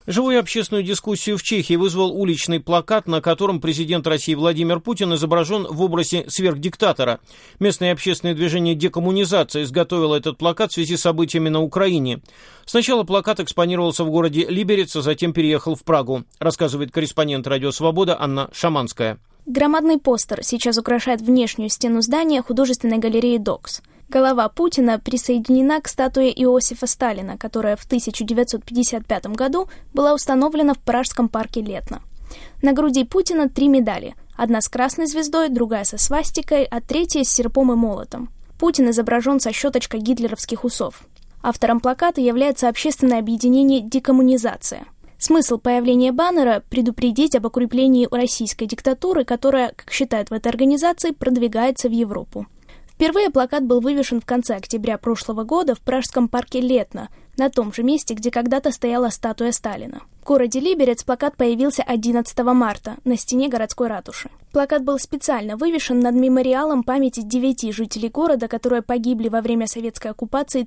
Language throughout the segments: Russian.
Живую общественную дискуссию в Чехии вызвал уличный плакат, на котором президент России Владимир Путин изображен в образе сверхдиктатора. Местное общественное движение «Декоммунизация» изготовило этот плакат в связи с событиями на Украине. Сначала плакат экспонировался в городе Либерец, а затем переехал в Прагу, рассказывает корреспондент «Радио Свобода» Анна Шаманская. Громадный постер сейчас украшает внешнюю стену здания художественной галереи «Докс». Голова Путина присоединена к статуе Иосифа Сталина, которая в 1955 году была установлена в Пражском парке Летно. На груди Путина 3 медали. Одна с красной звездой, другая со свастикой, а третья с серпом и молотом. Путин изображен со щеточкой гитлеровских усов. Автором плаката является общественное объединение «Декоммунизация». Смысл появления баннера – предупредить об укреплении российской диктатуры, которая, как считают в этой организации, продвигается в Европу. Впервые плакат был вывешен в конце октября прошлого года в Пражском парке Летно, на том же месте, где когда-то стояла статуя Сталина. В городе Либерец плакат появился 11 марта на стене городской ратуши. Плакат был специально вывешен над мемориалом памяти 9 жителей города, которые погибли во время советской оккупации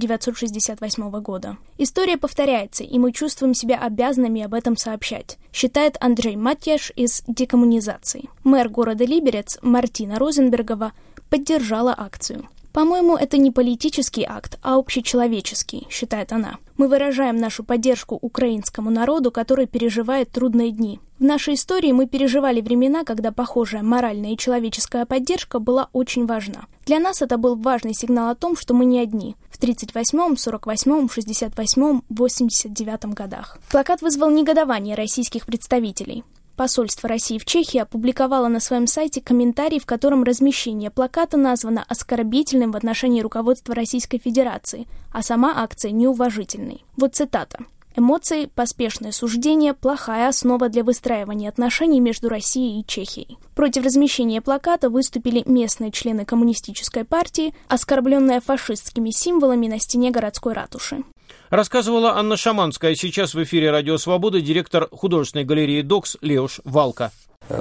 1968 года. История повторяется, и мы чувствуем себя обязанными об этом сообщать, считает Андрей Матьяш из «Декоммунизации». Мэр города Либерец Мартина Розенбергова поддержала акцию. «По-моему, это не политический акт, а общечеловеческий», считает она. «Мы выражаем нашу поддержку украинскому народу, который переживает трудные дни. В нашей истории мы переживали времена, когда похожая моральная и человеческая поддержка была очень важна. Для нас это был важный сигнал о том, что мы не одни. В 1938, 1948, 1968, 1989 годах». Плакат вызвал негодование российских представителей. Посольство России в Чехии опубликовало на своем сайте комментарий, в котором размещение плаката названо оскорбительным в отношении руководства Российской Федерации, а сама акция неуважительной. Вот цитата. «Эмоции, поспешное суждение – плохая основа для выстраивания отношений между Россией и Чехией». Против размещения плаката выступили местные члены коммунистической партии, оскорбленные фашистскими символами на стене городской ратуши. Рассказывала Анна Шаманская. Сейчас в эфире «Радио Свобода» директор художественной галереи «Докс» Леош Валка.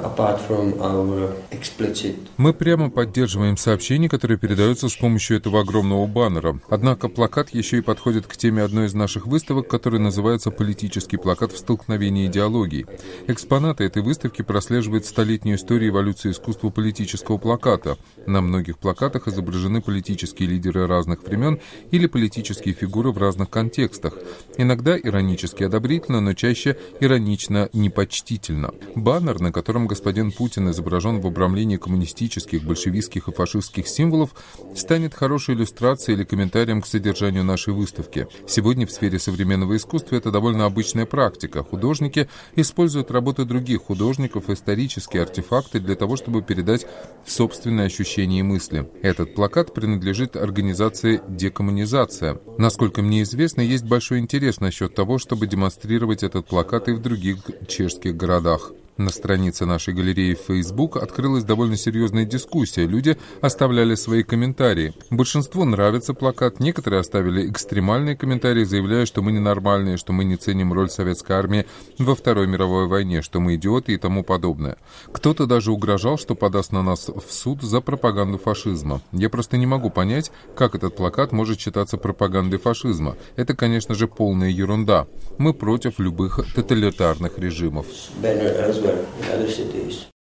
Мы прямо поддерживаем сообщения, которые передаются с помощью этого огромного баннера. Однако плакат еще и подходит к теме одной из наших выставок, которая называется «Политический плакат в столкновении идеологий». Экспонаты этой выставки прослеживают столетнюю историю эволюции искусства политического плаката. На многих плакатах изображены политические лидеры разных времен или политические фигуры в разных контекстах. Иногда иронически одобрительно, но чаще иронично непочтительно. Баннер, на котором господин Путин изображен в обрамлении коммунистических, большевистских и фашистских символов, станет хорошей иллюстрацией или комментарием к содержанию нашей выставки. Сегодня в сфере современного искусства это довольно обычная практика. Художники используют работы других художников, исторические артефакты для того, чтобы передать собственные ощущения и мысли. Этот плакат принадлежит организации «Декоммунизация». Насколько мне известно, есть большой интерес насчет того, чтобы демонстрировать этот плакат и в других чешских городах. На странице нашей галереи в Facebook открылась довольно серьезная дискуссия. Люди оставляли свои комментарии. Большинству нравится плакат, некоторые оставили экстремальные комментарии, заявляя, что мы ненормальные, что мы не ценим роль советской армии во Второй мировой войне, что мы идиоты и тому подобное. Кто-то даже угрожал, что подаст на нас в суд за пропаганду фашизма. Я просто не могу понять, как этот плакат может считаться пропагандой фашизма. Это, конечно же, полная ерунда. Мы против любых тоталитарных режимов.